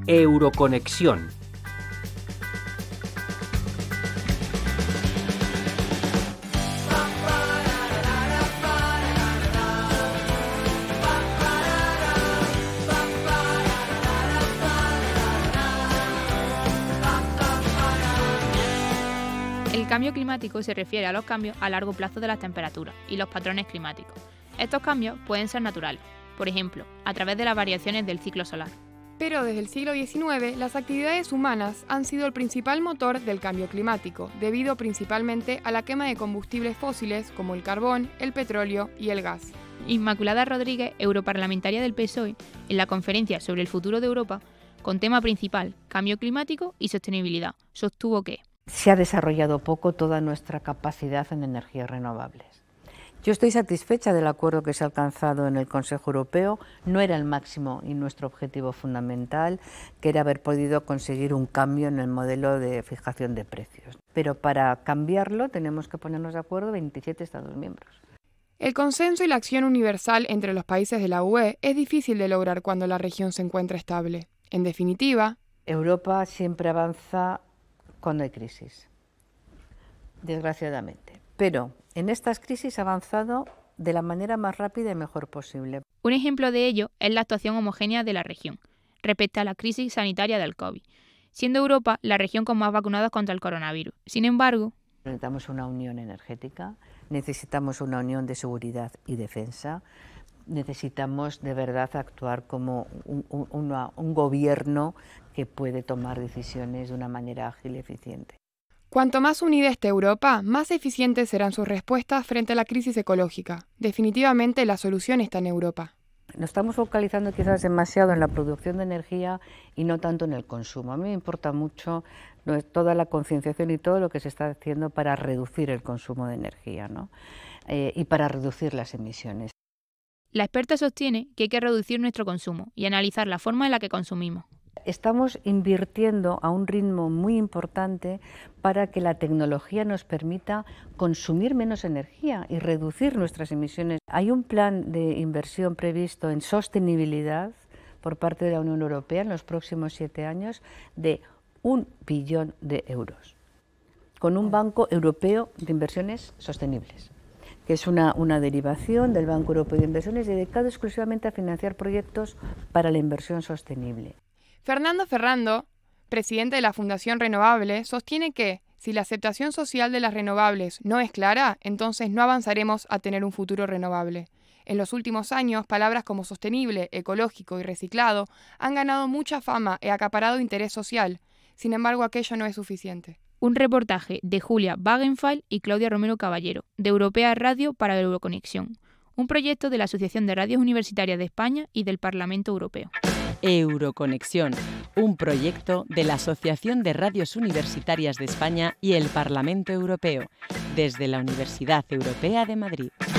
Euroconexión. El cambio climático se refiere a los cambios a largo plazo de las temperaturas y los patrones climáticos. Estos cambios pueden ser naturales, por ejemplo, a través de las variaciones del ciclo solar. Pero desde el siglo XIX, las actividades humanas han sido el principal motor del cambio climático, debido principalmente a la quema de combustibles fósiles como el carbón, el petróleo y el gas. Inmaculada Rodríguez, europarlamentaria del PSOE, en la conferencia sobre el futuro de Europa, con tema principal cambio climático y sostenibilidad, sostuvo que se ha desarrollado poco toda nuestra capacidad en energías renovables. Yo estoy satisfecha del acuerdo que se ha alcanzado en el Consejo Europeo. No era el máximo y nuestro objetivo fundamental, que era haber podido conseguir un cambio en el modelo de fijación de precios. Pero para cambiarlo tenemos que ponernos de acuerdo 27 Estados miembros. El consenso y la acción universal entre los países de la UE es difícil de lograr cuando la región se encuentra estable. En definitiva, Europa siempre avanza cuando hay crisis, desgraciadamente. Pero en estas crisis ha avanzado de la manera más rápida y mejor posible. Un ejemplo de ello es la actuación homogénea de la región respecto a la crisis sanitaria del COVID, siendo Europa la región con más vacunados contra el coronavirus. Sin embargo, necesitamos una unión energética, necesitamos una unión de seguridad y defensa, necesitamos de verdad actuar como un gobierno que puede tomar decisiones de una manera ágil y eficiente. Cuanto más unida esté Europa, más eficientes serán sus respuestas frente a la crisis ecológica. Definitivamente la solución está en Europa. Nos estamos focalizando quizás demasiado en la producción de energía y no tanto en el consumo. A mí me importa mucho toda la concienciación y todo lo que se está haciendo para reducir el consumo de energía, ¿no? Y para reducir las emisiones. La experta sostiene que hay que reducir nuestro consumo y analizar la forma en la que consumimos. Estamos invirtiendo a un ritmo muy importante para que la tecnología nos permita consumir menos energía y reducir nuestras emisiones. Hay un plan de inversión previsto en sostenibilidad por parte de la Unión Europea en los próximos 7 años de 1 billón de euros, con un Banco Europeo de Inversiones Sostenibles, que es una derivación del Banco Europeo de Inversiones dedicado exclusivamente a financiar proyectos para la inversión sostenible. Fernando Ferrando, presidente de la Fundación Renovable, sostiene que si la aceptación social de las renovables no es clara, entonces no avanzaremos a tener un futuro renovable. En los últimos años, palabras como sostenible, ecológico y reciclado han ganado mucha fama y acaparado interés social. Sin embargo, aquello no es suficiente. Un reportaje de Julia Wagenfeld y Claudia Romero Caballero, de Europea Radio para Euroconexión, un proyecto de la Asociación de Radios Universitarias de España y del Parlamento Europeo. Euroconexión, un proyecto de la Asociación de Radios Universitarias de España y el Parlamento Europeo, desde la Universidad Europea de Madrid.